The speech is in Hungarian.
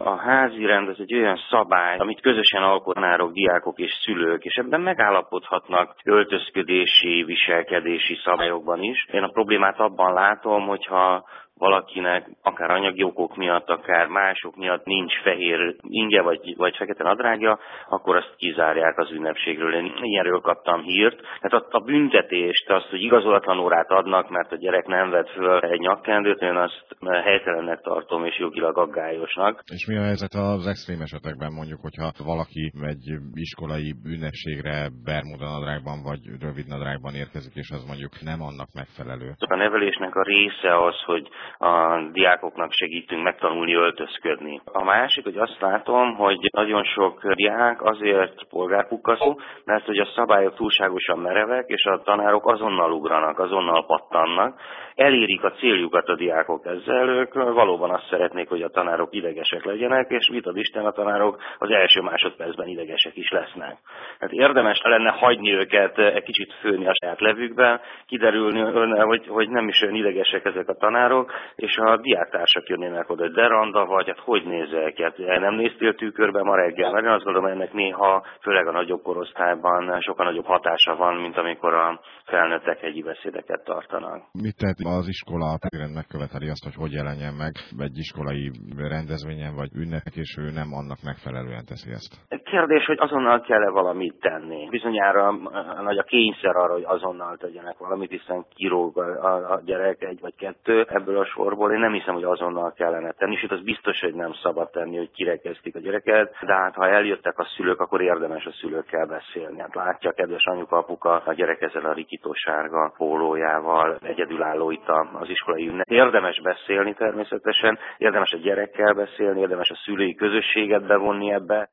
A házi rend az egy olyan szabály, amit közösen alkotnak diákok és szülők, és ebben megállapodhatnak öltözködési, viselkedési szabályokban is. Én a problémát abban látom, hogyha valakinek akár anyagi okok miatt, akár mások miatt nincs fehér inge vagy fekete nadrágja, akkor azt kizárják az ünnepségről. Én ilyenről kaptam hírt. Tehát a büntetést, azt, hogy igazolatlan órát adnak, mert a gyerek nem vett föl egy nyakkendőt, én azt helytelennek tartom és jogilag aggályosnak. És mi a helyzet az extrém esetekben, mondjuk, hogyha valaki egy iskolai ünnepségre bermuda nadrágban vagy rövid nadrágban érkezik, és az mondjuk nem annak megfelelő? A nevelésnek a része az, hogy a diákoknak segítünk megtanulni öltözködni. A másik, hogy azt látom, hogy nagyon sok diák azért polgárpukkaszó, mert hogy a szabályok túlságosan merevek, és a tanárok azonnal ugranak, azonnal pattannak. Elérik a céljukat a diákok ezzel, ők valóban azt szeretnék, hogy a tanárok idegesek legyenek, és mit ad Isten, a tanárok az első másodpercben idegesek is lesznek. Hát érdemes lenne hagyni őket egy kicsit főni a saját levükben, kiderülni, hogy nem is olyan idegesek ezek a tanárok, és a diáktársak jönnének oda, de randa vagy, hát hogy nézek, hát nem néztél tükörbe ma reggel, mert én azt gondolom, ennek néha, főleg a nagyobb korosztályban sokkal nagyobb hatása van, mint amikor a felnőttek hegyi beszédeket tartanak. Mit tehet az iskola? A rend megköveteli azt, hogy jelenjen meg egy iskolai rendezvényen vagy ünnepek, és ő nem annak megfelelően teszi ezt? Kérdés, hogy azonnal kell-e valamit tenni. Bizonyára nagy a kényszer arra, hogy azonnal tegyenek valamit, hiszen kirúg a gyerek egy vagy kettő ebből a sorból. Én nem hiszem, hogy azonnal kellene tenni, és itt az biztos, hogy nem szabad tenni, hogy kirekesztik a gyereket, de hát ha eljöttek a szülők, akkor érdemes a szülőkkel beszélni. Hát látja a kedves anyuka, apuka, a gyerek ezzel a rikító sárga pólójával egyedülálló itt az iskolai ünnep. Érdemes beszélni természetesen, érdemes a gyerekkel beszélni, érdemes a szülői közösséget bevonni ebbe.